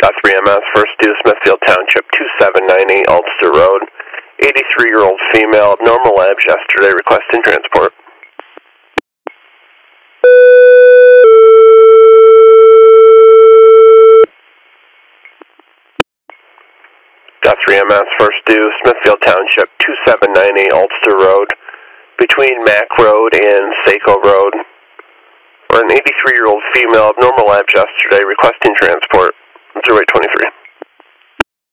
Guthrie MS, first due Smithfield Township, 2798 Ulster Road. 83-year-old female, abnormal labs yesterday, requesting transport. Guthrie MS, first due Smithfield Township, 2798 Ulster Road, between Mack Road and Saco Road. For an 83-year-old female, abnormal labs yesterday, requesting transport, 0823.